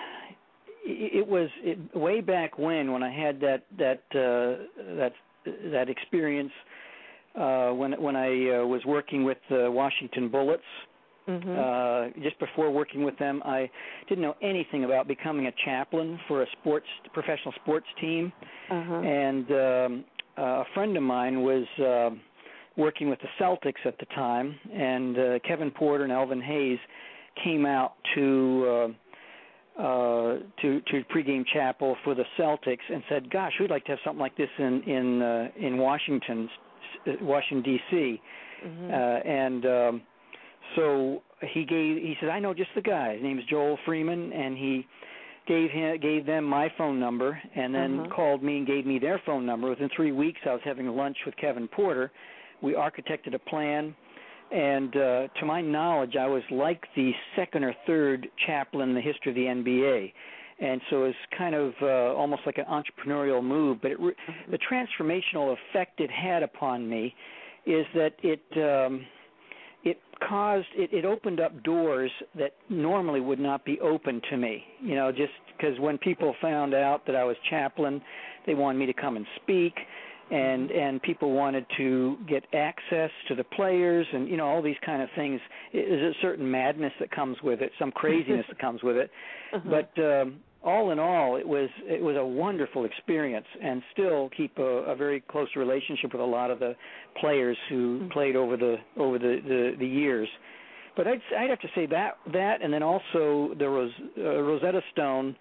[SPEAKER 5] It was it, way back when, when I had that that uh, that that experience uh, when when I uh, was working with the Washington Bullets. Mm-hmm. Uh, just before working with them, I didn't know anything about becoming a chaplain for a sports professional sports team, uh-huh. and um, a friend of mine was uh, working with the Celtics at the time, and uh, Kevin Porter and Elvin Hayes came out to. Uh, Uh, to to pregame chapel for the Celtics and said, "Gosh, we'd like to have something like this in in uh, in Washington, Washington D C" Mm-hmm. Uh, and um, so he gave he said, I know just the guy. His name is Joel Freeman, and he gave him gave them my phone number, and then
[SPEAKER 3] uh-huh.
[SPEAKER 5] called me and gave me their phone number. Within three weeks, I was having lunch with Kevin Porter. We architected a plan, and uh, to my knowledge, I was like the second or third chaplain in the history of the N B A. And so it's kind of uh, almost like an entrepreneurial move. But it re- the transformational effect it had upon me is that it um, it caused it, it opened up doors that normally would not be open to me. You know, just because when people found out that I was chaplain, they wanted me to come and speak, and and people wanted to get access to the players, and you know all these kind of things. There's a certain madness that comes with it, some craziness that comes with it, uh-huh. but. Um, All in all, it was it was a wonderful experience, and still keep a, a very close relationship with a lot of the players who mm-hmm. played over the over the, the, the years. But I'd I'd have to say that that, and then also there was uh, Rosetta Stone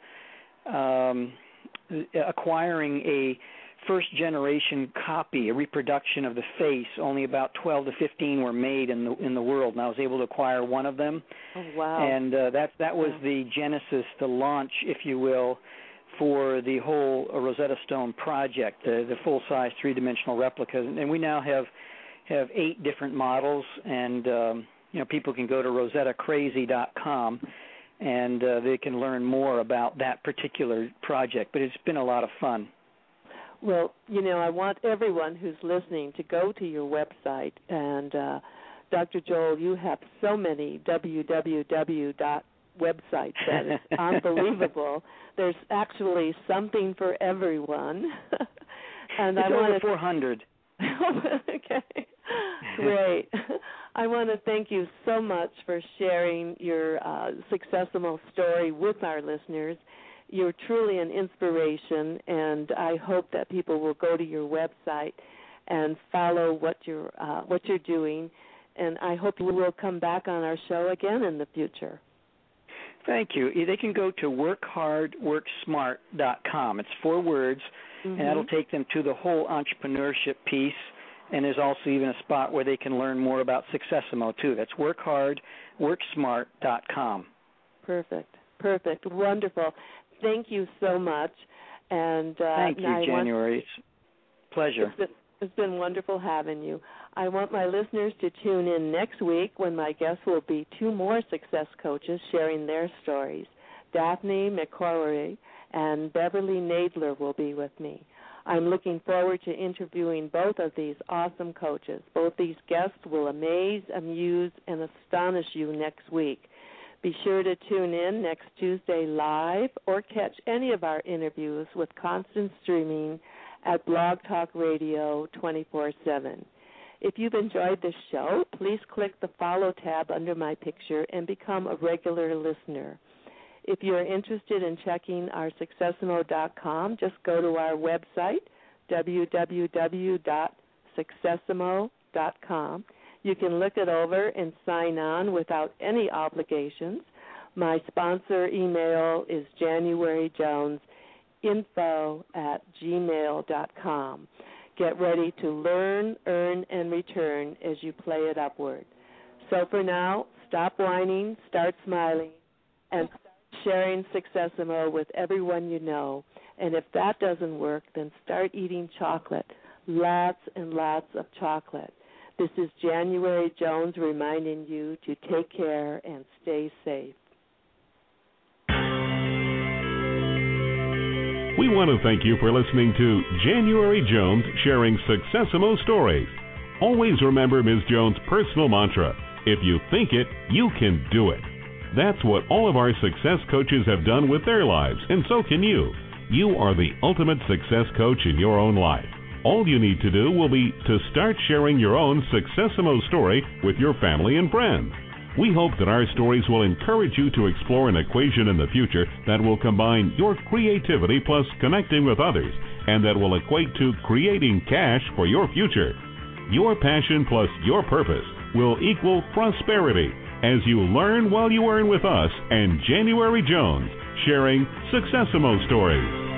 [SPEAKER 5] um, acquiring a first generation copy, a reproduction of the face. Only about twelve to fifteen were made in the in the world, and I was able to acquire one of them.
[SPEAKER 3] Oh, wow.
[SPEAKER 5] And uh, that that was
[SPEAKER 3] wow.
[SPEAKER 5] the genesis, the launch, if you will, for the whole Rosetta Stone project, the, the full-size three-dimensional replicas. And we now have have eight different models, and um, you know people can go to rosetta crazy dot com, and uh, they can learn more about that particular project. But it's been a lot of fun.
[SPEAKER 3] Well, you know, I want everyone who's listening to go to your website. And, uh, Doctor Joel, you have so many www dot websites that is unbelievable. There's actually something for everyone. and
[SPEAKER 5] it's
[SPEAKER 3] I
[SPEAKER 5] over
[SPEAKER 3] want
[SPEAKER 5] four hundred.
[SPEAKER 3] Okay, great. I want to thank you so much for sharing your uh, Successimo story with our listeners. You're truly an inspiration, and I hope that people will go to your website and follow what you're uh, what you're doing. And I hope you will come back on our show again in the future.
[SPEAKER 5] Thank you. They can go to work hard work smart dot com. It's four words, mm-hmm. and that'll take them to the whole entrepreneurship piece. And there's also even a spot where they can learn more about Successimo, too. That's work hard work smart dot com.
[SPEAKER 3] Perfect. Perfect. Wonderful. Thank you so much. And uh,
[SPEAKER 5] Thank you,
[SPEAKER 3] I
[SPEAKER 5] January.
[SPEAKER 3] Want,
[SPEAKER 5] it's a pleasure.
[SPEAKER 3] It's been, it's been wonderful having you. I want my listeners to tune in next week when my guests will be two more success coaches sharing their stories. Daphne McCrory and Beverly Nadler will be with me. I'm looking forward to interviewing both of these awesome coaches. Both these guests will amaze, amuse, and astonish you next week. Be sure to tune in next Tuesday live or catch any of our interviews with constant streaming at Blog Talk Radio twenty-four seven. If you've enjoyed this show, please click the follow tab under my picture and become a regular listener. If you're interested in checking our Successimo dot com, just go to our website, w w w dot successimo dot com. You can look it over and sign on without any obligations. My sponsor email is januaryjonesinfo at gmail dot com. Get ready to learn, earn, and return as you play it upward. So for now, stop whining, start smiling, and start sharing Successimo with everyone you know. And if that doesn't work, then start eating chocolate, lots and lots of chocolate. This is January Jones reminding you to take care and stay safe.
[SPEAKER 2] We want to thank you for listening to January Jones sharing Successimo stories. Always remember Miz Jones' personal mantra, if you think it, you can do it. That's what all of our success coaches have done with their lives, and so can you. You are the ultimate success coach in your own life. All you need to do will be to start sharing your own Successimo story with your family and friends. We hope that our stories will encourage you to explore an equation in the future that will combine your creativity plus connecting with others, and that will equate to creating cash for your future. Your passion plus your purpose will equal prosperity as you learn while you earn with us and January Jones, sharing Successimo stories.